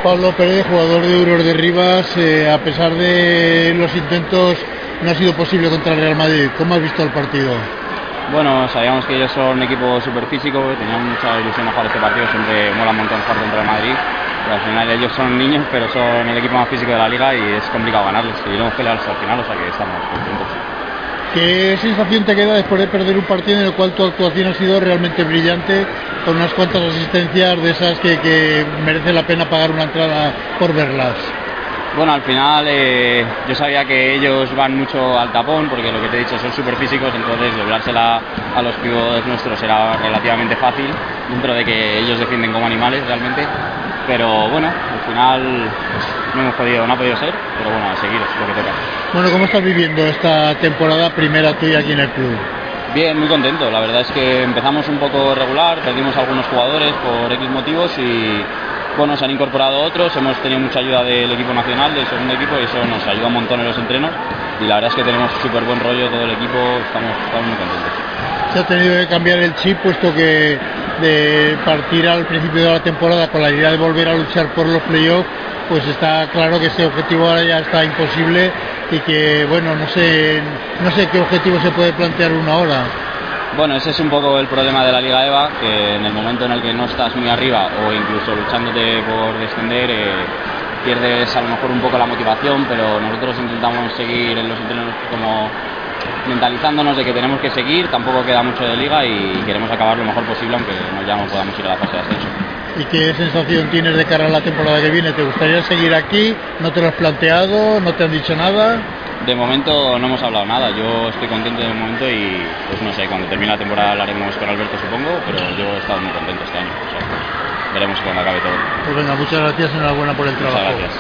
Pablo Pérez, jugador de Euros de Rivas, a pesar de los intentos no ha sido posible contra el Real Madrid. ¿Cómo has visto el partido? Bueno, sabíamos que ellos son un equipo súper físico, teníamos mucha ilusión de jugar este partido, siempre mola un montón jugar contra el Madrid. Y al final ellos son niños, pero son el equipo más físico de la liga y es complicado ganarles. Y lo hemos peleado hasta el final, o sea que estamos contentos. ¿Qué sensación te queda después de perder un partido en el cual tu actuación ha sido realmente brillante, con unas cuantas asistencias de esas que merece la pena pagar una entrada por verlas? Bueno, al final yo sabía que ellos van mucho al tapón, porque lo que te he dicho son súper físicos, entonces doblársela a los pivots nuestros era relativamente fácil, dentro de que ellos defienden como animales realmente. Pero bueno, al final no ha podido ser, pero bueno, a seguir es lo que toca. Bueno, ¿cómo estás viviendo esta temporada primera tuya aquí en el club? Bien, muy contento. La verdad es que empezamos un poco regular, perdimos algunos jugadores por X motivos y bueno, se han incorporado otros, hemos tenido mucha ayuda del equipo nacional, del segundo equipo, y eso nos ayuda un montón en los entrenos y la verdad es que tenemos súper buen rollo todo el equipo, estamos muy contentos. Se ha tenido que cambiar el chip, puesto que de partir al principio de la temporada con la idea de volver a luchar por los playoffs, pues está claro que ese objetivo ahora ya está imposible y que, bueno, no sé qué objetivo se puede plantear uno ahora. Bueno, ese es un poco el problema de la Liga EVA, que en el momento en el que no estás muy arriba o incluso luchándote por descender, pierdes a lo mejor un poco la motivación, pero nosotros intentamos seguir en los entrenos como mentalizándonos de que tenemos que seguir, tampoco queda mucho de liga y queremos acabar lo mejor posible, aunque ya no podamos ir a la fase de ascenso. ¿Y qué sensación tienes de cara a la temporada que viene? ¿Te gustaría seguir aquí? ¿No te lo has planteado? ¿No te han dicho nada? De momento no hemos hablado nada, yo estoy contento de momento y pues no sé, cuando termine la temporada lo haremos con Alberto supongo, pero yo he estado muy contento este año, o sea, veremos cuando acabe todo. Pues venga, muchas gracias, enhorabuena por el trabajo. Muchas gracias.